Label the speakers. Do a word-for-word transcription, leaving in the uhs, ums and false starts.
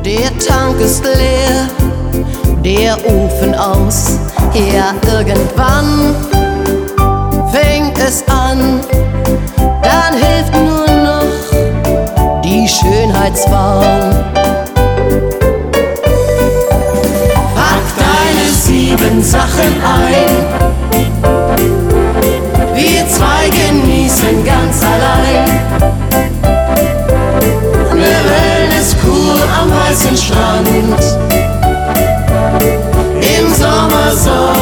Speaker 1: Der Tank ist leer, der Ofen aus. Ja, irgendwann fängt es an. Dann hilft nur noch die Schönheitsform. Pack deine sieben Sachen ein. Wir zwei genießen ganz allein eine Wellnesskur am weißen Strand. Im Sommer Sonne.